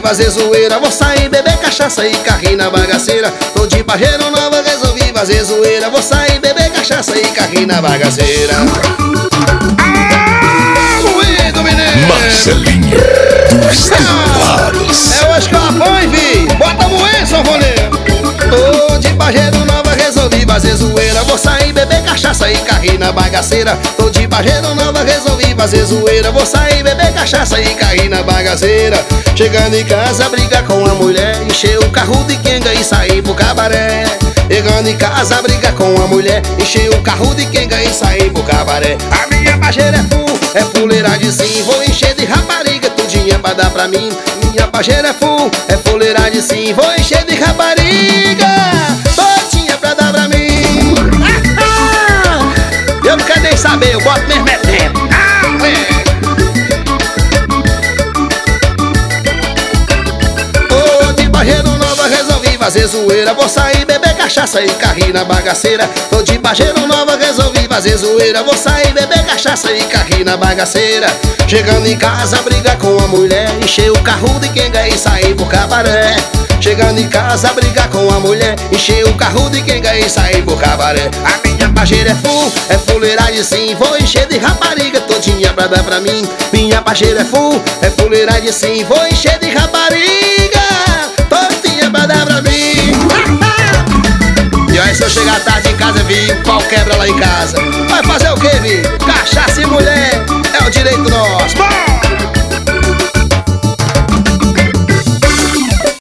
fazer zoeira, vou sair beber cachaça e carrinho na bagaceira. Tô de Pajeiro Nova, resolvi fazer zoeira, vou sair beber cachaça e carrinho na bagaceira. Moído, menino! Marcelinho dos Teclados. É hoje que eu apanho, vi. Bota moer, sanfoneiro. Tô de Pajeiro Nova, resolvi fazer zoeira, vou sair beber cachaça e carrinho na bagaceira. Tô de Pajeiro Nova, resolvi fazer zoeira, vou sair beber cachaça e carrinho na bagaceira. Chegando em casa, briga com a mulher, encher o carro de quenga e sair pro cabaré. Chegando em casa, briga com a mulher, encher o carro de quenga e sair pro cabaré. A minha pajeira é fuleiragem sim, vou encher de rapariga, tudinha pra dar pra mim. Minha pajeira é fuleiragem sim, vou encher de rapariga, todinha pra dar pra mim. Eu não quero nem saber, eu boto mesmo é tempo. Tô de Pajeiro Nova, resolvi fazer zoeira, vou sair beber cachaça e carrinho na bagaceira. Tô de Pajeiro Nova, resolvi fazer zoeira, vou sair beber cachaça e carrinho na bagaceira. Chegando em casa, briga com a mulher, encher o carro de quenga e sair pro cabaré. Chegando em casa, briga com a mulher, encher o carro de quenga e sair pro cabaré. A minha pajeira é fuleiragem sim, vou encher de rapariga, todinha pra dar pra mim. Minha pajeira é fuleiragem sim, vou encher de rapariga, todinha pra dar pra mim. E aí se eu chegar tarde em casa, vi, pau quebra lá em casa. Vai fazer o que, vi? Cachaça e mulher é o direito nosso.